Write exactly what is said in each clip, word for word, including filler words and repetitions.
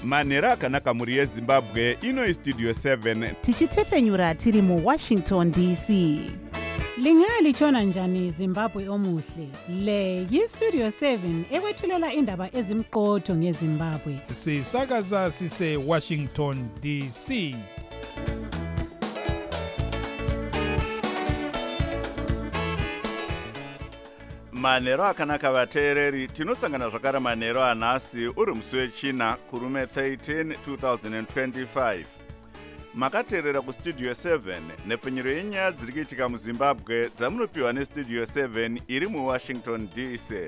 manhero akanaka mhuri yezimbabwe. Ino istudio seven tichitefenyura tiri muwashington D C. Lingalitshona njani Zimbabwe omuhle? Le yistudio seven ekwethulela indaba ezimqotho ngeZimbabwe. Sisakaza sise Washington D C. manhero akanaka vateereri, tinosangana zvakare manhero anhasi uri musi wechina kurume thirteen two thousand twenty-five. Makateerera kustudio seven nepfunyiro yenyaya dziri kuitika muzimbabwe dzamunopiwa nestudio seven iri muwashington D C.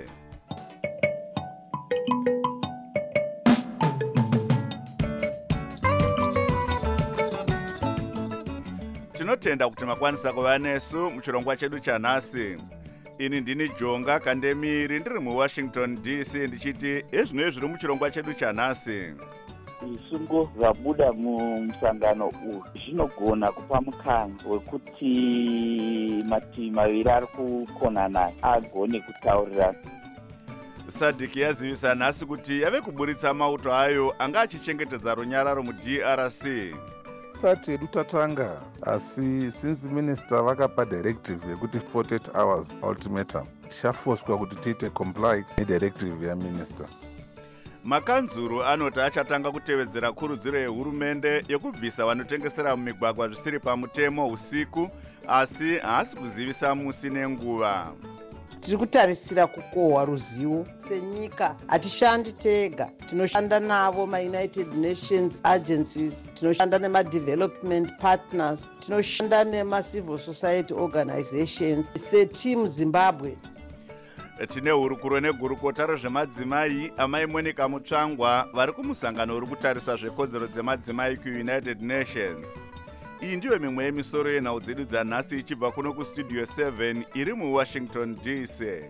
Tinotenda kuti makwanisa kuva nesu muchirongwa chedu chanhasi. Ini ndini Jonga Kandemiri ndiri muwashington D C ndichiti ezvino zviri muchirongwa chedu chanhasi. Zvisungo zvabuda mumusangano uyu zvinogona kupa mukana wekuti mativi maviri ari kukonana agone kutaurirana. SADC yazivisa nhasi kuti yave kuburitsa mauto ayo anga achichengetedza runyararo mu-D R C. Sati yedu tatanga, asi since minister vakapa directive yekuti forty-eight hours ultimatum, tichafoswa kuti tiite comply nedirective yaminister. Makanzuru anoti achatanga kutevedzera kurudziro yehurumende yekubvisa vanotengesera mumigwagwa zvisiri pamutemo usiku, asi haasi kuzivisa musi nenguva. Tiri kutarisira kukohwa ruzivo senyika. Hatishandi tega, tinoshanda navo ma-United Nations agencies, tinoshanda nema-development partners, tinoshanda nema-civil society organizations seteam Zimbabwe. Tine hurukuro negurukota rezvemadzimai amai Monica Mutsvangwa vari kumusangano uri kutarisa zvekodzero dzemadzimai ku-United Nations. Iyi ndiyo mimwe yemisoro yenhau dzedu dzanhasi ichibva kuno kustudio seven iri muwashington D C.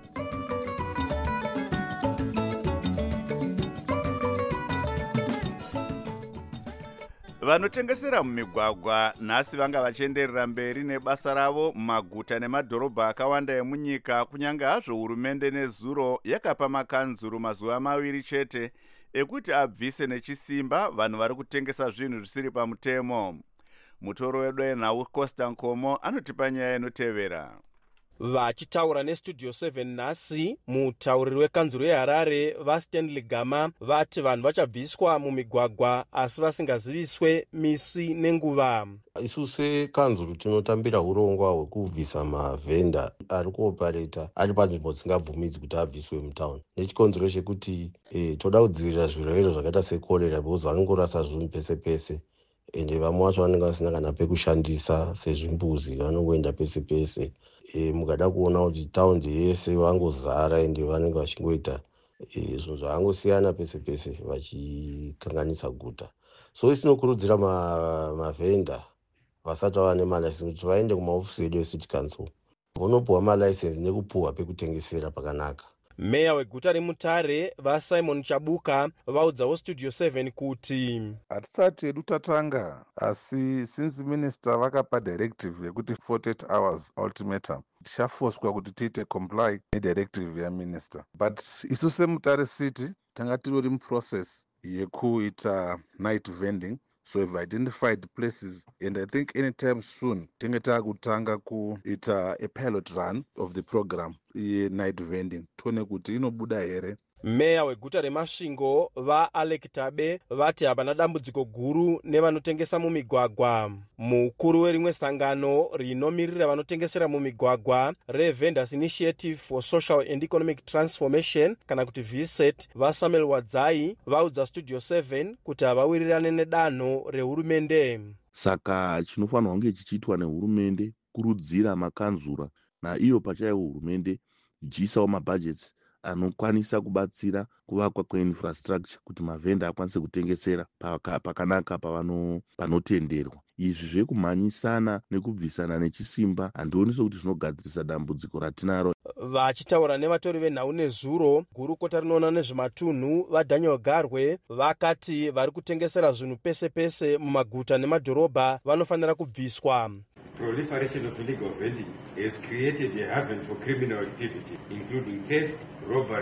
Vanotengesera mumigwagwa nhasi vanga vachienderera mberi nebasa ravo mumaguta nemadhorobha akawanda emunyika, kunyange hazvo hurumende nezuro yakapa makanzuru mazuva maviri chete ekuti abvise nechisimba vanhu vari kutengesa zvinhu zvisiri pamutemo. Mutoro wedu enhau Costa Nkomo anotipa nyaya inotevera. Vachitaura nestudio seven nhasi, mutauriri wekanzuru yeHarare vaStanley Gama vati vanhu vachabviswa mumigwagwa asi vasingaziviswe misi nenguva. Isu sekanzuru tinotambira urongwa hwekubvisa mavhenda ari kuopareta ari panzvimbo dzisingabvumidzi kuti abviswe mutauni. Nechikonzero chekuti eh, toda kudzivirira zvirwere zvakaita sekorera because vanongorasa zvinhu pese pese. Ende vamwe vacho vanenge vasina kana pekushandisa sezvimbuzi, vanongoenda pese pese. E, mukada kuona kuti taundi yese vangozara ende vanenge vachingoita e, zvinhu zvavangosiyana pese pese vachikanganisa guta. So isi tinokurudzira mavhenda vasati vava nemalicense kuti vaende kumaofisi edu eCity Council vonopuhwa malicense nekupuhwa pekutengesera pakanaka. Meya weguta reMutare vaSimon Chabuka vaudzawo studio seven kuti hatisati yedu tatanga, asi since minister vakapa directive yekuti forty-eight hours ultimatum, tichafoswa kuti tiite comply nedirective yaminister. But isu seMutare City tanga tirori muprocess yekuita night vending. So we've identified places, and I think anytime soon, tinge takutanga kuita a pilot run of the program, ye night vending. Tone kuti inobuda here. Meya weguta reMasvingo vaAlec Tabe vati hapana dambudziko guru nevanotengesa mumigwagwa. Mukuru werimwe sangano rinomirira vanotengesera mumigwagwa reVendors Initiative for Social and Economic Transformation kana kuti V S E T vaSamuel Wadzai vaudza studio seven kuti havawirirane nedanho rehurumende. Saka chinofanirwa kunge chichiitwa nehurumende kurudzira makanzura naiyo pachayo hurumende ichiisawo mabudgets anokwanisa kubatsira kuvakwa kweinfrastructure kuti mavhenda akwanise kutengesera pakanaka pavano panotenderwa. Izvi zvekumhanyisana nekubvisana nechisimba handioni sokuti zvinogadzirisa dambudziko ratinaro. Vachitaura nevatori venhau nezuro, gurukota rinoona nezvematunhu vaDaniel Garwe vakati vari kutengesera zvinhu pese pese mumaguta nemadhorobha vanofanira kubviswa. Proliferation of illegal vending has created a haven for criminal activity, including theft, robbery,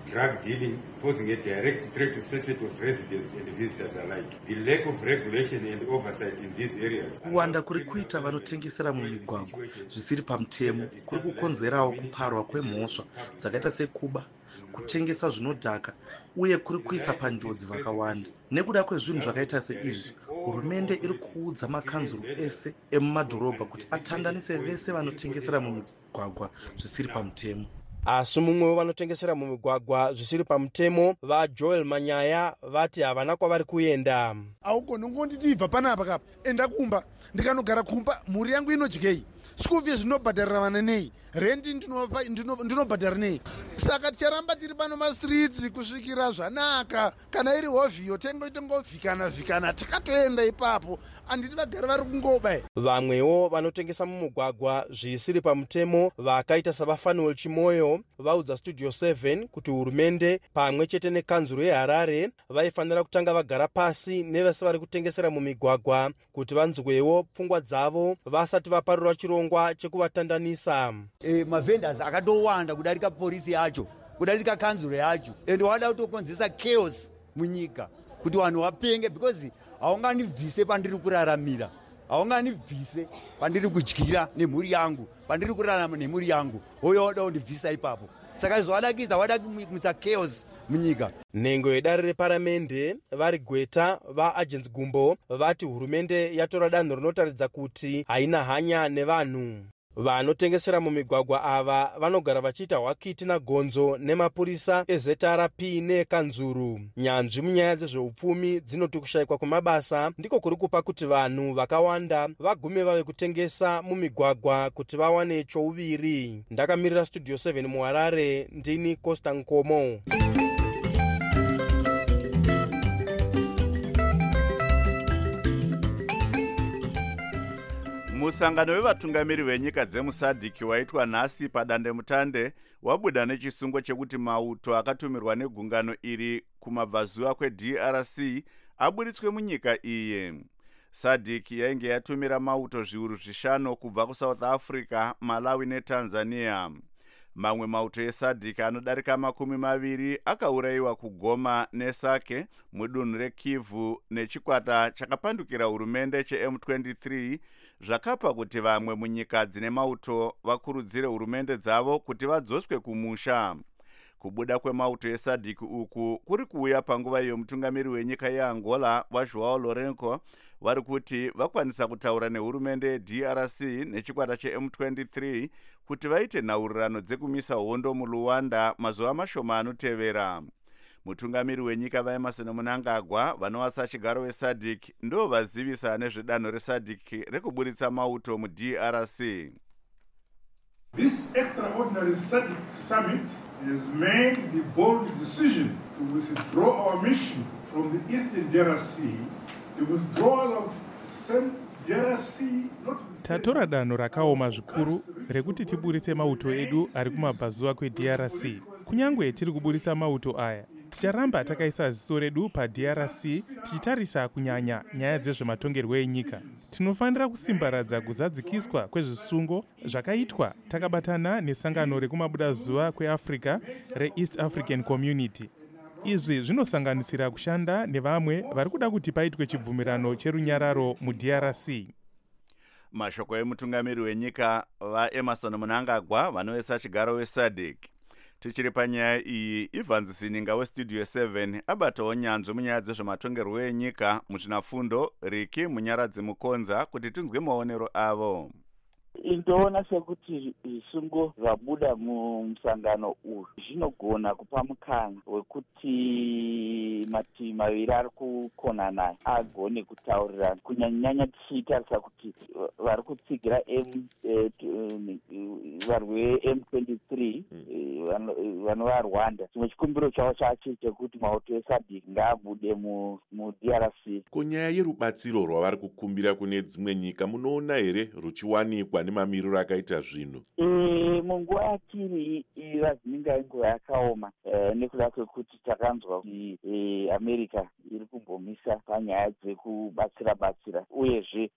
drug dealing, posing a direct threat to safety of residents and visitors alike. The lack of regulation and oversight in these areas. Kuwanda kuri kuita vanotengesera mumigwagwa zvisiri pamutemo kuri kukonzerawo kuparwa kwemhosva dzakaita sekuba, kutengesa zvinodhaka uye kuri kuisa panjodzi vakawanda. Nekuda kwezvinhu zvakaita seizvi, hurumende iri kuudza makanzuru ese emumadhorobha kuti atandanise vese vanotengesera mumigwagwa zvisiri pamutemo. Asi mumwe wevanotengesera mumigwagwa zvisiri pamutemo vaJoel Manyaya vati havana kwavari kuenda. Augoni ngonditi ibva panapa kapa enda kumba ndikanogara kumba mhuri yangu inodyei, school fees ndinobhadharira vana nei, rent ndinobhadhara nei. Saka ticharamba tiri pano mastreets kusvikira zvanaka. Kana iri hovhiyo tengoite ngovhikana vhikana tikatoenda ipapo, anditi vagari vari kungoba. Vamwewo vanotengesa mumugwagwa zvisiri pamutemo vakaita saVafanuel Chimoyo vaudza Studio seven kuti hurumende pamwe chete nekanzuro yeHarare vaifanira kutanga vagara pasi nevese vari kutengesera mumigwagwa kuti vanzwewo pfungwa dzavo vasati vaparura chirongwa chekuvatandanisa. E, mavendors akatowanda kudarika polisi yacho, kudarika kanzuro yacho, ende wada kutokonzesa chaos munyika kuti vanhu vapenge, because haunganibvise pandiri kuraramira, haunganibvise pandiri kudyira nemhuri yangu, pandiri kurarama nemhuri yangu, hoyo wada kundibvisa ipapo. Saka zvawadakiza wada kumutsa chaos munyika. Nhengo yedare reparamende vari Gweta vaAgents Gumbo vati hurumende yatora danho rinotaridza kuti haina hanya nevanhu. Vanotengesera mumigwagwa ava vanogara vachiita hwakiti nagonzo nemapurisa eZ R P nekanzuru. Nyanzvi munyaya dzezveupfumi dzinoti kushayikwa kwemabasa ndiko kuri kupa kuti vanhu vakawanda vagume vave kutengesa mumigwagwa kuti vawane chouviri. Ndakamirira Studio seven muHarare, ndini Costa Nkomo. Musangano wevatungamiri venyika dzemusadhiki waitwa nhasi padandemutande wabuda nechisungo chekuti mauto akatumirwa negungano iri kumabvazuva kweD R C aburitswe munyika iye. Sadhiki yainge yatumira mauto zviuru zvishanu kubva kuSouth Africa, Malawi neTanzania. Mamwe mauto esadhiki anodarika makumi maviri akaurayiwa kuGoma neSake mudunhu reKivu nechikwata chakapandukira hurumende cheM twenty-three zvakapa kuti vamwe munyika dzine mauto vakurudzire hurumende dzavo kuti vadzoswe kumusha. Kubuda kwemauto esadhiki uku kuri kuuya panguva iyo mutungamiri wenyika yeAngola vaJoao Lourenco vari kuti vakwanisa kutaura nehurumende yeD R C nechikwata cheM twenty-three kuti vaite nhaurirano dzekumisa hondo muLuanda mazuva mashoma anotevera. Mutungamiri wenyika vaEmmerson Mnangagwa vanova chigaro wesadhiki ndo vazivisa nezvedanho resadhiki rekuburitsa mauto muD R C. This extraordinary SADC summit has made the bold decision to withdraw our mission from the Eastern D R C. The withdrawal of D R C tatora danho rakaoma zvikuru rekuti tiburitse mauto edu ari kumabvazuva kweD R C. Kunyangwe tiri kuburitsa mauto aya, ticharamba takaisa ziso redu paD R C tichitarisa kunyanya nyaya dzezvematongerwo enyika. Tinofanira kusimbaradza kuzadzikiswa kwezvisungo zvakaitwa takabatana nesangano rekumabudazuva kweAfrica reEast African Community. Izvi zvinosanganisira kushanda nevamwe vari kuda kuti paitwe chibvumirano cherunyararo muD R C. Mashoko emutungamiri wenyika vaEmmerson Mnangagwa vanovesa chigaro wesadhiki. Tichiri panyaya iyi, Evans Sininga weStudio seven abatawo nyanzvi munyaya dzezvematongerwo enyika muzvinafundo Riki Munyaradzi Mukonza kuti tinzwe maonero avo. Ndoona sekuti zvisungo zvabuda mumusangano uyu zvinogona kupa mukana wekuti mativi maviri ari kukonana agone kutaurirana, kunyanyanya tichitarisa kuti vari kutsigira vari veM twenty-three vanova Rwanda. Chimwe chikumbiro chavo chacho chekuti mauto esadhiki ngaabude muD R C. Kunyaya yerubatsiro rwavari kukumbira kune dzimwe nyika munoona here ruchiwanikwa nemamiriro akaita zvinhu? E, munguva yatiri irazininga inguva yakaoma e, nekuda kwekuti takanzwa kuti e, America iri kumbomisa panyaya dzekubatsira batsira, uyezve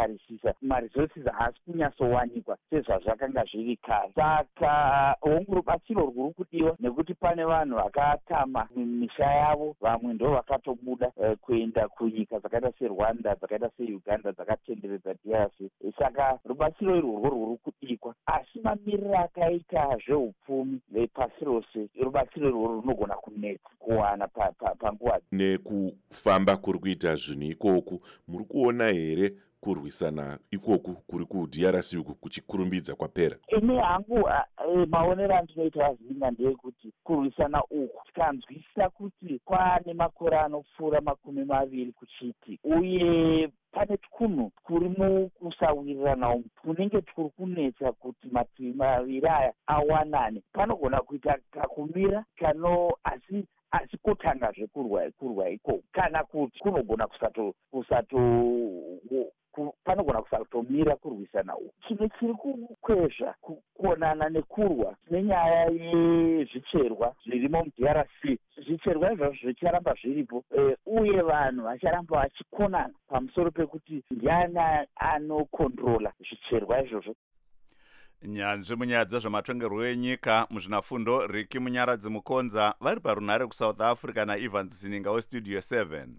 tikanyatsotarisisa maresources haasi kunyatsowanikwa sezvazvakanga zviri kare. Saka hongu rubatsiro rwuri kudiwa nekuti pane vanhu vakatama misha yavo, vamwe ndo vakatobuda uh, kuenda kunyika dzakaita serwanda, dzakaita seuganda dzakatenderedza D R C. Saka rubatsiro irworwo rwuri kudikwa, asi mamiriro akaita zveupfumi vepasi rose rubatsiro irworwo runogona kunetsa kuwana panguva. Nekufamba kuri kuita zvinhu ikoku, muri kuona here kurwisana ikoku kuri ku-D R C uku kuchikurumbidza kwapera? Ine hangu maonero andinoita azininga ndeyekuti kurwisana uku tikanzwisisa kuti kwaane makore anopfuura makumi maviri kuchiti, uye pane twunhu turi mukusawirirana umu tunenge turi kunetsa kuti mativi maviri aya awanane. Panogona kuita kakumira kano asi asi kutanga zvekurwa kurwa iko kana kuti kunogona kusato kusato panogona kusatomira kurwisana uku. Chimwe chiri kukwezva kuonana nekurwa nenyaya yezvicherwa zvirimo mu-D R C. Zvicherwa izvozvo zvicharamba zviripo, e, uye vanhu vacharamba vachikonana pamusoro pekuti ndiani anokontrola zvicherwa izvozvo. Nyanzvi munyaya dzezvematongerwo enyika muzvinafundo Riki Munyaradzi Mukonza vari parunhare kuSouth Africa naEvans Zininga weStudio seven.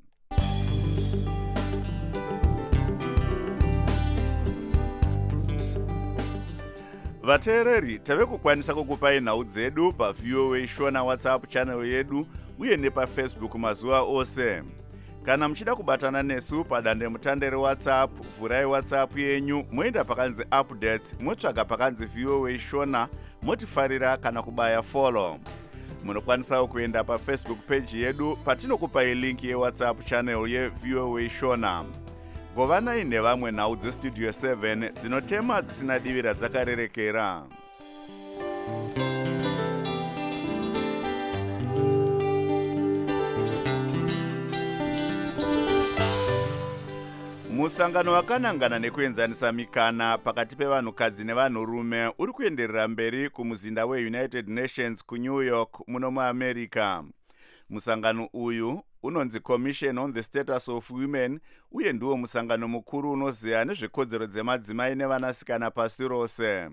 Vateereri, tave kukwanisa kukupai nhau dzedu paV O A Shona WhatsApp channel yedu uye nepaFacebook mazuva ose. Kana muchida kubatana nesu padande mutande reWhatsApp, vhurai WhatsApp yenyu, moenda pakanzi updates, motsvaga pakanzi V O A Shona, motifarira kana kubaya follow. Munokwanisa kuenda paFacebook page yedu patinokupai link yeWhatsApp channel yeV O A Shona. Govanai nevamwe nhau dzeStudio seven dzinotema dzisina divira dzakarerekera. Musangano wakanangana nekuenzanisa mikana pakati pevanhukadzi nevanhurume uri kuenderera mberi kumuzinda weUnited Nations kuNew York muno muAmerica. Musangano uyu unonzi Commission on the Status of Women uye ndiwo musangano mukuru unoziya nezvekodzero dzemadzimai nevanasikana pasi rose.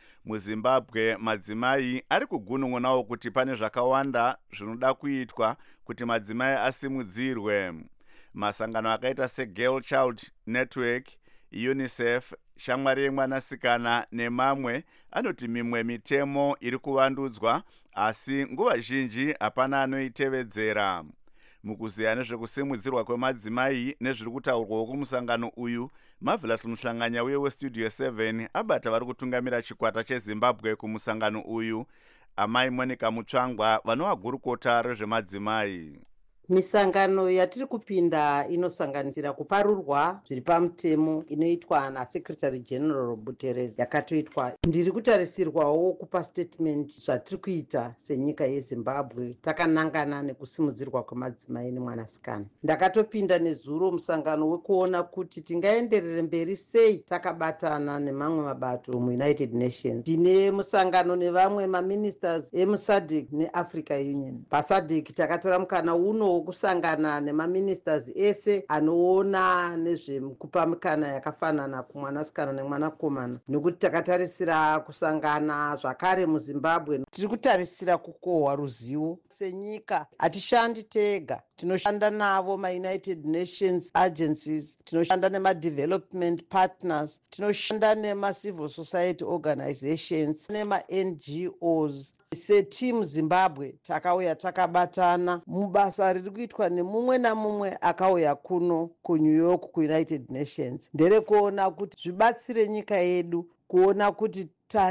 MuZimbabwe madzimai ari kugunun'unawo kuti pane zvakawanda zvinoda kuitwa kuti madzimai asimudzirwe. Masangano akaita seGirl Child Network, UNICEF, shamwari yemwanasikana nemamwe anoti mimwe mitemo iri kuvandudzwa asi nguva zhinji hapana anoitevedzera. Mukuziya nezvekusimudzirwa kwemadzimai nezviri kutaurwawo kumusangano uyu, Marvelous Muhlanganya uye weStudio seven abata vari kutungamira chikwata cheZimbabwe kumusangano uyu, amai Monica Mutsvangwa vanova gurukota rezvemadzimai. Misangano yatiri kupinda inosanganisira kuparurwa zviri pamutemo inoitwa naSecretary General Buterezi yakatoitwa. Ndiri kutarisirwawo kupa statement zvatiri kuita senyika yeZimbabwe takanangana nekusimudzirwa kwemadzimai nemwanasikana. Ndakatopinda nezuro musangano wekuona kuti tingaenderere mberi sei takabatana nemamwe mabato muUnited Nations. Tine musangano nevamwe maministers emuSADC neAfrica Union. PaSADC takatora mukana uno kusangana nemaministers ese anoona nezvekupa mikana yakafanana kumwanasikana nemwanakomana, nekuti takatarisira kusangana zvakare muZimbabwe. Tiri kutarisira kukohwa ruzivo senyika. Hatishandi tega, tinoshanda navo maUnited Nations agencies, tinoshanda nemadevelopment partners, tinoshanda nemacivil society organizations nemaN G Os. Setimu Zimbabwe takauya takabatana mubasa riri kuitwa nemumwe namumwe akauya kuno kuNew York kuUnited Nations, nderekuona kuti zvibatsire nyika yedu kuona kuti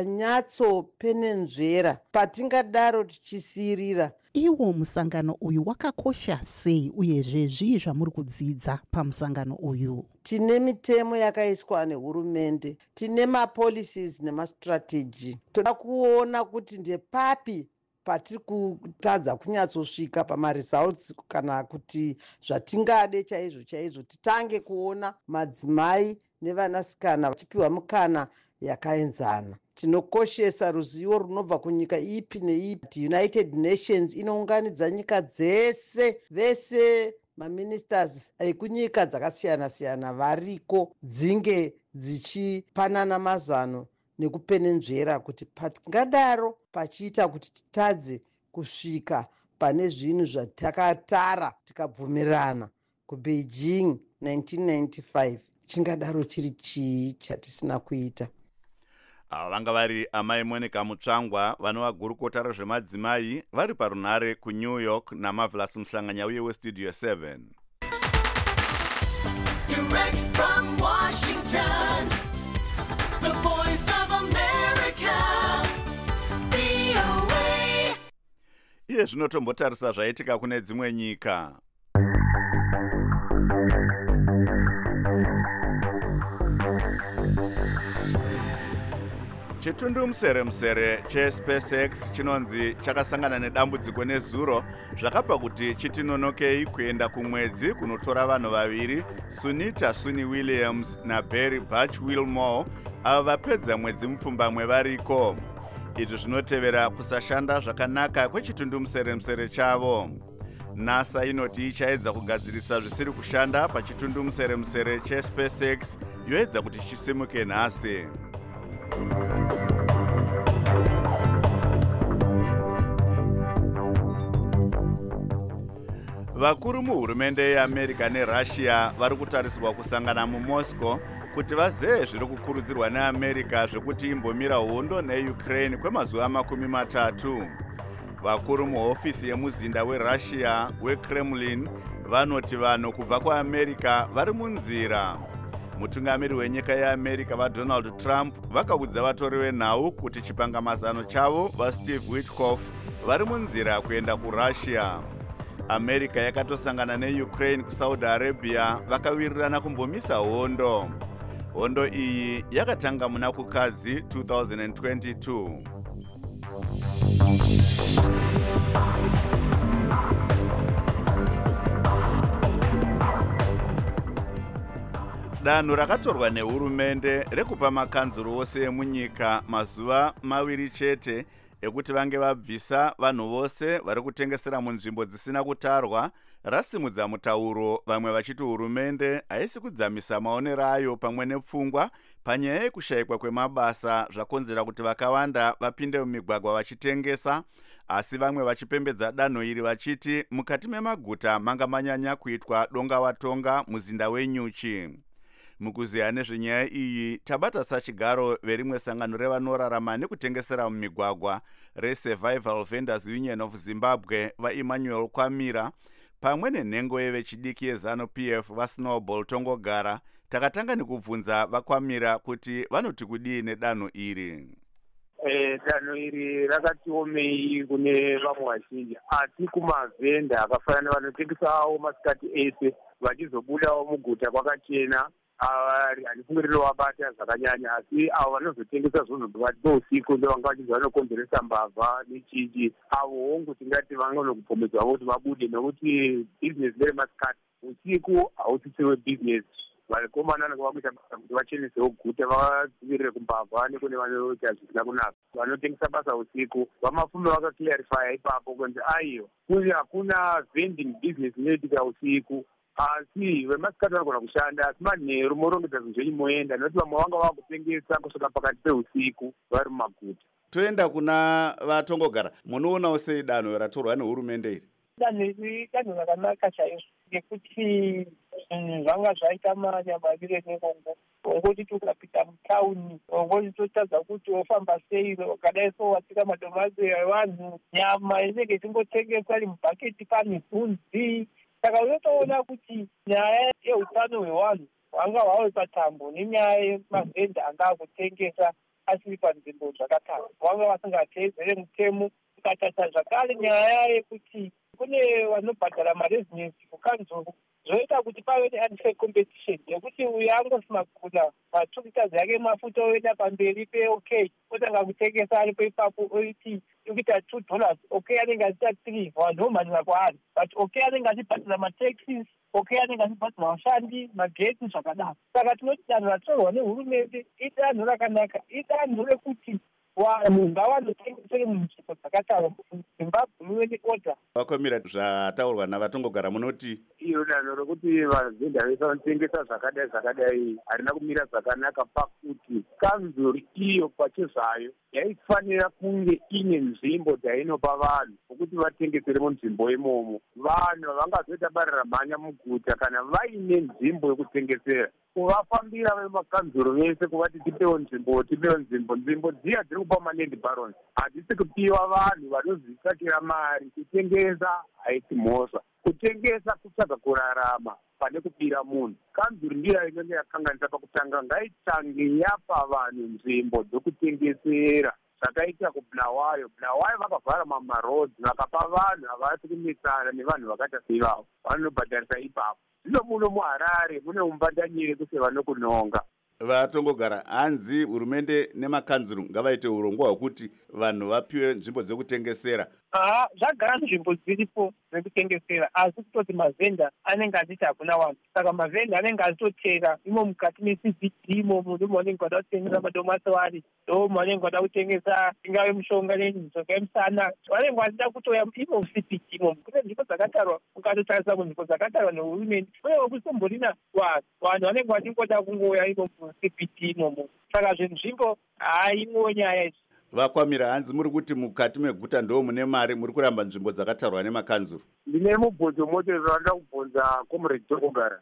tanyatsopenenzvera patingadaro tichisirira. Iwo musangano uyu wakakosha sei uyezve zvii zvamuri kudzidza pamusangano uyu? Tine mitemo yakaiswa nehurumende, tine mapolicies nemastrategy. Toda kuona kuti ndepapi patiri kutadza kunyatsosvika pamaresults kana kuti zvatingade chaizvo chaizvo titange kuona madzimai nevanasikana vachipiwa mukana yakaenzana. Tinokoshesa ruzivo runobva kunyika ipi neipi. United Nations inounganidza nyika dzese, vese maministers ekunyika dzakasiyana siyana variko dzinge dzichipanana mazano nekupenenzvera kuti patingadaro pachiita kuti titadze kusvika pane zvinhu zvatakatara tikabvumirana kubeijing nineteen ninety-five chingadaro chiri chii chatisina kuita. Ava vanga vari amai Monica Mutsvangwa vanova gurukota rezvemadzimai vari parunhare kuNew York naMarvelous Muhlanganya uye weStudio seven. Direct from Washington, the voice of America, V O A. Iye zvinotombotarisa zvaitika kune dzimwe nyika. Chitundu musere musere cheSpaceX chinonzi chakasangana nedambudziko nezuro zvakapa kuti chitinonokei kuenda kumwedzi kunotora vanhu vaviri Sunita Suni Williams naBarry Butch Wilmore ava vapedza mwedzi mupfumbamwe variko. Izvi zvinotevera kusashanda zvakanaka kwechitundu musere musere chavo. NASA inoti ichaedza kugadzirisa zvisiri kushanda pachitundu musere musere cheSpaceX yoedza kuti chisimuke nhasi. Vakuru muhurumende yeAmerica neRussia vari kutarisirwa kusangana muMoscow kuti vazive zviri kukurudzirwa neAmerica zvekuti imbomira hondo neUkraine kwemazuva makumi matatu. Vakuru muhofisi yemuzinda weRussia weKremlin vanoti vanhu kubva kuAmerica vari munzira. Mutungamiri wenyika yeAmerica vaDonald Trump vakaudza vatori venhau kuti chipangamazano chavo vaSteve Witkoff vari munzira kuenda kuRussia. America yakatosangana neUkraine kuSaudi Arabia vakawirirana kumbomisa hondo. Hondo iyi yakatanga muna kukadzi two thousand twenty-two. Danho rakatorwa nehurumende rekupa makanzuro ose emunyika mazuva maviri chete ekuti vange vabvisa vanhu vose vari kutengesera munzvimbo dzisina kutarwa rasimudza mutauro, vamwe vachiti hurumende haisi kudzamisa maonero ayo pamwe nepfungwa panyaya yekushayikwa kwemabasa zvakonzera kuti vakawanda vapinde mumigwagwa vachitengesa, asi vamwe vachipembedza danho iri vachiti mukati memaguta manga manyanya kuitwa donga watonga muzinda wenyuchi. Mukuziya nezvenyaya iyi tabata sachigaro verimwe sangano revanorarama nekutengesera mumigwagwa reSurvival Vendors Union of Zimbabwe vaEmmanuel Kwamira pamwe nenhengo yevechidiki yeZanu-P F vaSnowball Tongogara. Takatanga nekubvunza vaKwamira kuti vanoti kudii nedanho iri. Eh, danho iri rakatiomei kune vamwe vazhinji, asi kumavhenda akafanana vanotengesawo masikati ese vachizobudawo muguta kwakachena avari handifungiriro vabata zvakanyanya, asi avo vanozotengesa zvinhu pakati peusiku ndovanga vachizva vanokonzeresa mbavha nechichi. Avo hongu tingati vanonokupomedzwa kuti vabude, nokuti bhizinesi neremasikati usiku hausisiwe bhizinesi. Vakomana nekuvakuita basa kuti vachenesewo guta vadzivirire kumbavha nekune vanoita zvisina kunaka. Vanotengesa basa usiku vamafume vakaclarifya ipapo kunzi aiyo kuri hakuna vending business inoitika usiku, asi vemasikati vanogona kushanda, asi manheru morongedza zvinhu zvenyu moenda, nokuti vamwe vanga vakutengesa kusvika pakati peusiku vari mumaguta. Toenda kuna vaTongogara, munoonawo sei danho ratorwa nehurumende iri? Danho iri danho rakanaka chaizvo, ngekuti zvinhu zvanga zvaita manyamavire nekongo. Ongoti tukapita mutauni, ongoti totadza kuti ofamba sei, ukadai so watsika madomasi evanhu, nyama inenge ichingotengesa iri mubhaketi pane bvunzi. Saka unotoona kuti nyaya yeutano hwevanhu hwanga hwawe patambo nenyaya yemavhenda anga akutengesa asiri panzvimbo zvakatara, vanga vasingateedzere mutemo. Ukatarisa zvakare nyaya yekuti kune vanobhadhara marezinensi kukanzuru, zvoita kuti pave neunfair competition yekuti uyu angosima kuna matumitas yake mafuta oenda pamberi peok otanga kutengesa aripo ipapo oiti ikuita two dollars, ok anenge achiita three, vanhu vomhanyira kwaari, but ok anenge achibhadhara mataxis, ok anenge achibhadhara vashandi, magetsi zvakadaro. Saka tinoti danho ratorwa nehurumende idanho rakanaka, idanho rekuti vanhu ngavanotengesere munzvimbo dzakatarwa. Zimbabwe muve neorder. Vakomira zvataurwa navaTongogara munoti iro danho rokuti vazenda vese vanotengesa zvakadai zvakadai harina kumira zvakanaka pakuti kanzuri iyo pachezvayo yaifanira kunge ine nzvimbo dzainopa vanhu vokuti vatengesere munzvimbo imomo. Vanhu havangazoita bararamhanya muguta kana vaine nzvimbo yekutengesera. Kuvafambira vemakanzuro vese kuvati tipewo nzvimbo tipewo nzvimbo nzvimbo dziya dziri kupa manend barons hadzisi kupiwa vanhu vanozvitsvakira mari. Kutengesa haisi mhosva, kutengesa kutsvaga kurarama pane kupira munhu. Kanzuri ndiyo inenge yakanganisa pakutanga ngaitange yapa vanhu nzvimbo dzokutengesera zvakaita kubulawayo. Bulawayo vakavhara mamarodzi vakapa vanhu havasi kumitsana nevanhu vakaita seivavo vanobhadharisa ipapo. Zvino muno muHarare mune umbandanyere kuse vanokunonga. Vatongogara, hanzi hurumende nemakanzuru ngavaite urongwa hwekuti vanhu vapiwe nzvimbo dzekutengesera. Ah, zvagara nzvimbo dziripo dzekutengesera asi kutoti mavhenda anenge achiti hakuna vanhu. Saka mavhenda anenge achitotera imo mukati meC B D imomo ndimo vanenge vada kutengesa madomasi, ndo vanenge vada kutengesa ingave mushonga nemishonga yemusana. Vanenge vachida kutoya imo muC B D imomo. Kune nzvimbo dzakatarwa ukatotarisa kunzvimbo dzakatarwa nehurumende uye kusomborina vanhu vanhu vanenge vachingoda kungoya imo muC B D imomo. Saka zvinzvimbo haimo nyaya idzi. Vakwamira, hanzi muri kuti mukati meguta ndo mune mari muri kuramba nzvimbo dzakatarwa nemakanzuru? Ndine mubvunzo motero wanda kubvunza comrade Tongogara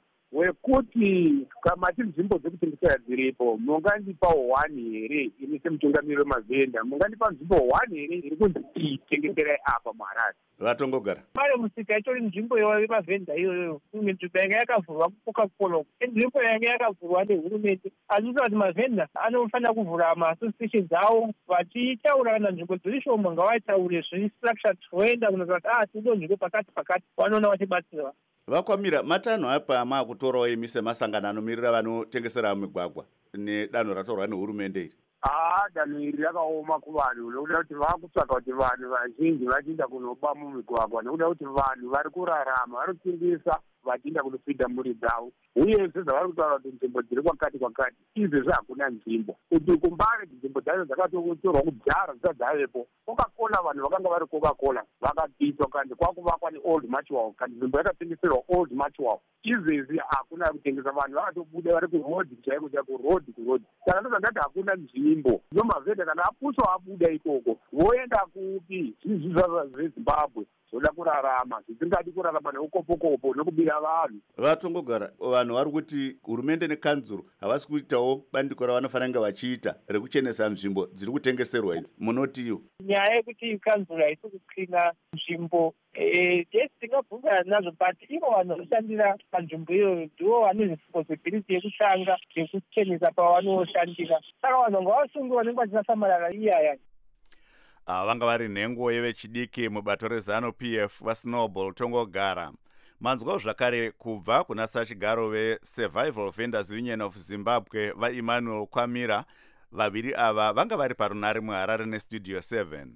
wekuti kamati nzvimbo dzekutengesera dziripo mungandipawo one here ini semutungamiri wemavhenda mungandipa nzvimbo one here iri kunzi itengeserai apa muHarare? Vatongogara, mari musika itori nzvimbo yemavhenda iyoyo imwe nzvimbo yanga yakavhurwa kuCoca-Cola nzvimbo yanga yakavhurwa nehurumende. Hazvisi kuti mavhenda anofanira kuvhura maasociation dzawo vachitaura kana nzvimbo dziri shoma ngavataure zvistructure toenda kunoti ah tido nzvimbo pakati pakati vanoona vachibatsirwa. Vakwamira, matanho apa maakutorawo imi semasangano anomirira vanotengesera mumigwagwa nedanho ratorwa nehurumende iri? Ah, danho iri rakaoma kuvanhu nokuda kuti vakutsvaga kuti vanhu vazhinji vachiinda kunoba mumigwagwa nekuda kuti vanhu vari kurarama vari kutengesa vachiinda kunopinda mhuri dzavo uyezve zvavari kutaura kuti nzvimbo dziri kwakati kwakati izvezvi hakuna nzvimbo kuti kumbare nzvimbo dzacho dzakatotorwa kudhara dzisati dzavepo. Coca-Cola vanhu vakanga vari Coca-Cola vakabviswa kandi kwakuvakwa neold Matchwell kandi nzvimbo yakatengeserwa old Matchwell. Izvezvi hakuna kutengesa, vanhu vakatobuda vari kurodhi chaiko chaiko rodhi kurodhi. Saka ndozvandati hakuna nzvimbo. Zvino mavhenda kana apuswa abuda ikoko voenda kupi? Zvizvi zveZimbabwe zvoda kurarama zvisingadi kurarama neukopokopo nokubira vanhu. Vatongogara, vanhu vari kuti hurumende nekanzuru havasi kuitawo bandiko ravanofanira kunge vachiita rekuchenesa nzvimbo dziri kutengeserwa idzi. Munotiyo nyaya yekuti kanzuru haisi kuklina nzvimbo yes tingabvunza nazvo but ivo vanhu vanoshandira panzvimbo iyoyo ndivo vane responsibility yekutanga yekuchenesa pavanoshandira. Saka vanhu ngavasunge vanenge vachinasamarara iyaya. Ava vanga vari nhengo yevechidiki mubato rezano P F vaSnowball Tongogara. Manzwawo zvakare kubva kuna sachigaro veSurvival Vendors Union of Zimbabwe vaEmmanuel Kwamira. Vaviri ava vanga vari parunare muHarare neStudio seven.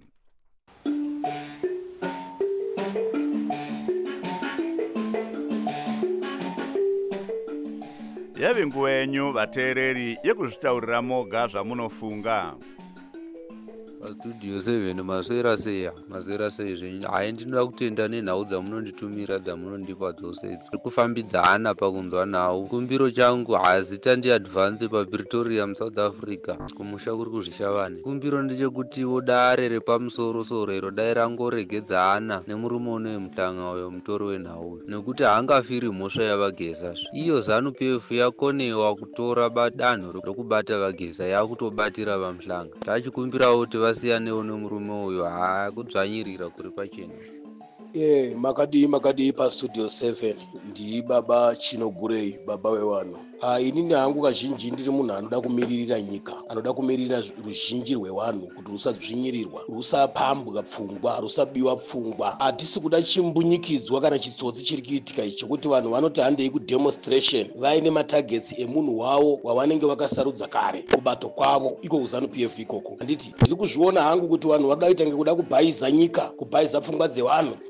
Yave nguva yenyu vateereri yekuzvitaurira moga zvamunofunga. Studio seven maswera seya maswera sei zvenyu hai ndinoda kutenda nenhau dzamunonditumira dzamunondipa dzose idzi kufambidzana pakunzwa nhau. Kumbiro changu hazita ndiadvance paPretoria muSouth Africa kumusha kuri kuzvishavane. Kumbiro ndechekutiwo dare repamusoro soro iro dai rangoregedzana nemurume unoyemutlanga uyo mutori wenhau nekuti haangafiri mhosva yavageza. Iyo ZANU P F yakonewa kutora badanho rokubata vageza yakutobatira vamuhlanga. Tachikumbirawo kuti vasiyanewo nemurume uyo haa kudzvanyirira kuri pachena. Eh, makadi makadi paStudio seven ndi baba Chinogurei baba wewanhu. Ah, inini hangu kazhinji ndiri munhu anoda kumiririra nyika, anoda kumiririra ruzhinji rwewanhu kuti rusadzvinyirirwa, rusapambwa pfungwa, rusabiwa pfungwa. Hatisi kuda chimbunyikidzwa kana chitsotsi chiri kuitika ichi kuti vanhu vanoti handei kudemonstration vaine matargets emunhu wavo wavanenge vakasarudza kare kubato kwavo iko kuZANU P F ikoko. Handiti ndiri kuzviona hangu kuti vanhu vada kuita ngekuda kubhaiza nyika, kubhaiza pfungwa dzevanhu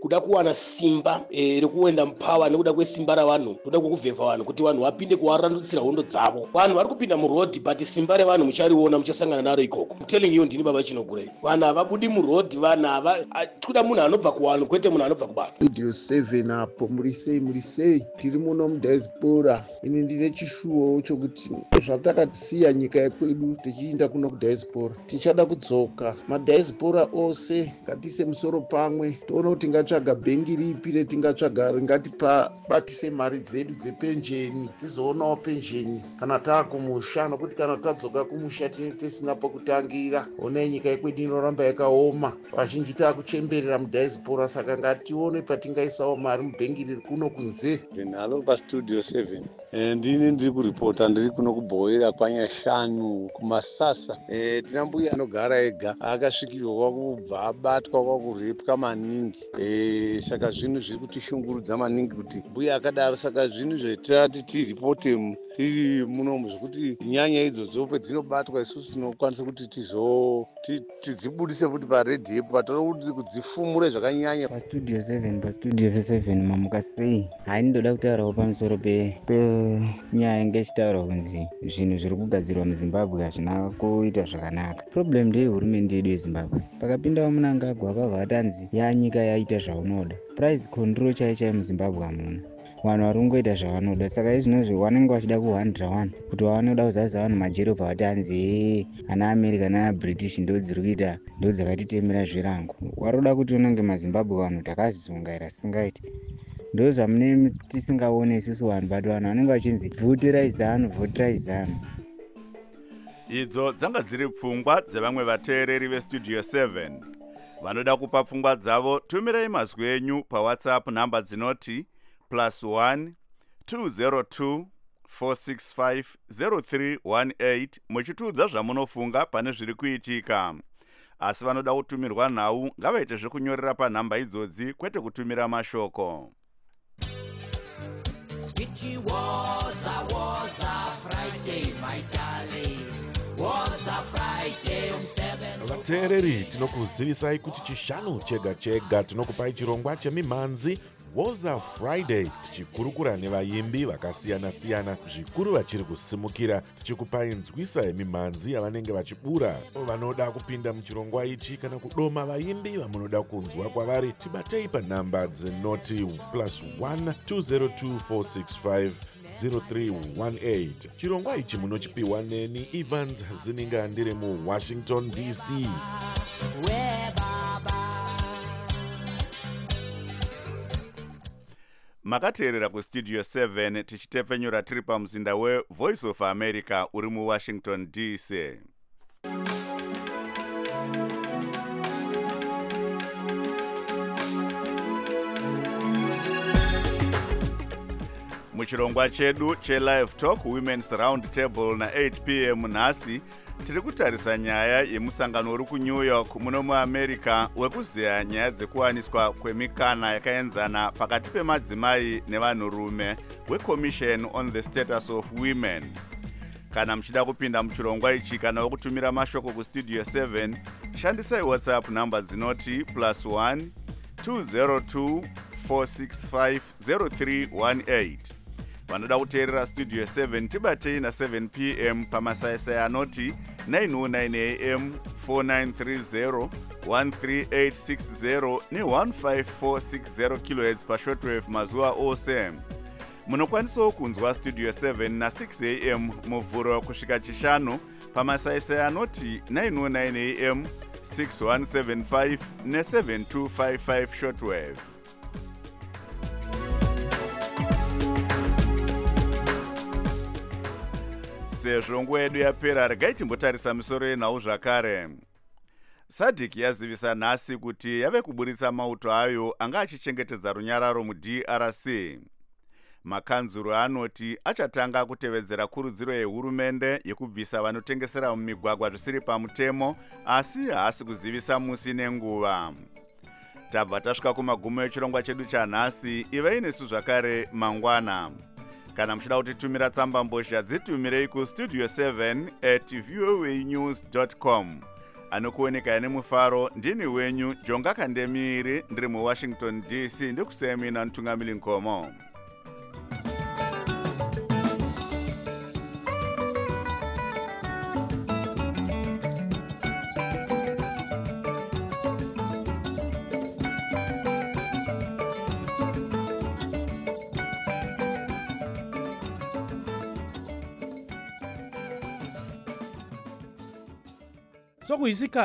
kuda kuwana simba e, rekuenda mpawa nekuda kwesimba ravanhu kuda kwekuvhevha vanhu kuti vanhu vapinde kuvarandutsira hondo dzavo. Vanhu vari kupinda murodhi but simba revanhu muchariona muchasangana naro ikoko. I'm telling you ndini baba Chinogurei. Vanhu havabudi murodhi, vanhu hava tikuda munhu anobva kuvanhu kwete munhu anobva kubata. Studio seven apo murisei murisei tiri muno mudiaspora. Ini ndine chishuwo chokuti zvatakasiya nyika yekwedu tichienda kuno kudiaspora tichada kudzoka madiaspora ose ngatiise musoro pamwe toona kuti ngatsvaga bhengi ripi retingatsvaga ringatibatise mari dzedu dzepenjeni tizoonawo penjeni kana taakumusha, nokuti kana tadzoka kumusha tisina pokutangira. Onai nyika yekwedu inoramba yakaoma, vazhinji taakuchemberera mudiaspora, saka ngatione patingaisawo mari mubhengi riri kuno kunze. Ndinalo pastudio seven. Ndini ndiri kuripota ndiri kuno kubhoera kwanyashanu kumasasa. E, tina mbuya anogara ega akasvikirwa kubva abatwa kwakurepwa maningi. E, saka zvinhu zviri kutishungurudza maningi kuti mbuya akadaro. Saka zvinhu zvetirati tiripote tiri munomu zvekuti nyanya idzodzo pedzinobatwa isusu tinokwanisa kuti tizo tidzibudise futi paredhiyo patinoda kuti kudzifumure zvakanyanya. Pastudio seven pastudio seven mamuka sei. Hai ndoda kutaurawo pamusoro pe nyaya ngechitaura kunzi zvinhu zviri kugadzirwa muZimbabwe hazvina kuita zvakanaka. Problem ndeyehurumende yedu yeZimbabwe. Pakapindawo Mnangagwa akabva atanzi yanyika yaita zvaunoda. Price control chaiyo chaiyo muZimbabwe hamuna. Vanhu vari kungoita zvavanoda, saka izvinozvi vanenge vachida kuhandira vanhu kuti vanoda kuzadza vanhu majerovha vatanzi ana America nana British ndo dziri kuita ndo dzakatitemera zvirango. Waroda kuti unenge maZimbabwe vanhu takazungaira singaiti. Ndo zvamune tisingaone isusu vanhu, but vanhu vanenge vachinzi voterai zanu voterai zanu. Idzo dzanga dziri pfungwa dzevamwe vateereri vestudio seven. Vanoda kupa pfungwa dzavo tumirai mazwi enyu paWhatsApp namba dzinoti plus one two zero two four six five zero three one eight muchitudza zvamunofunga pane zviri kuitika. Asi vanoda kutumirwa nhau ngavaite zvekunyorera panhamba idzodzi kwete kutumira mashoko. It was a was a Friday, my darling. Was a Friday um seven. Vateereri tinokuzivisai kuti chishanu chega chega tinokupai chirongwa chemimhanzi Was a Friday, tichikurukura nevaimbi vakasiyana siyana, zvikuru vachiri kusimukira, tichikupai nzwisa yemimhanzi yavanenge vachibura. Vanoda kupinda muchirongwa ichi kana kudoma vaimbi vamunoda kunzwa kwavari, tibatei panhamba dzinoti plus one two zero two four six five zero three one eight. Chirongwa ichi munochipiwa neni Evans Zininga ndiri muWashington D C. Makateerera kustudio seven tichitepfenyura tiri pamuzinda weVoice of America uri muWashington D C. Muchirongwa chedu cheLive Talk Women's Round Table na eight p m nhasi tiri kutarisa nyaya yemusangano uri kuNew York muno muAmerica wekuziya nyaya dzekuwaniswa kwemikana yakaenzana pakati pemadzimai nevanhurume weCommission on the Status of Women. Kana muchida kupinda muchirongwa ichi kana wekutumira mashoko kustudio seven, shandisai WhatsApp namba dzinoti plus one two zero two four six five zero three one eight. Vanoda kuteerera studio seven tibatei na seven p m pamasaisai anoti nine oh nine a m four nine three zero one three eight six zero ne one five four six zero kilohertz pashortwave mazuva ose. Munokwanisawo kunzwa studio seven na six a m muvhuro kusvika chishanu pamasaisai anoti nine oh nine a m six one seven five ne seven two five five shortwave. Sezvo nguva yedu yapera, regai timbotarisa misoro yenhau zvakare. SADC yazivisa nhasi kuti yave kuburitsa mauto ayo anga achichengetedza runyararo muD R C. Makanzuru anoti achatanga kutevedzera kurudziro yehurumende yekubvisa vanotengesera mumigwagwa zvisiri pamutemo, asi haasi kuzivisa musi nenguva. Tabva tasvika kumagumo echirongwa chedu chanhasi, ivai nesu zvakare mangwana. Kana muchida kutitumira tsamba mbozha dzitumirei kustudio seven at voanews dot com. anokuoneka nemufaro ndini wenyu Jonga Kandemiri ndiri muWashington D C ndikusemina Ntungamili Nkomo. Sokuyisika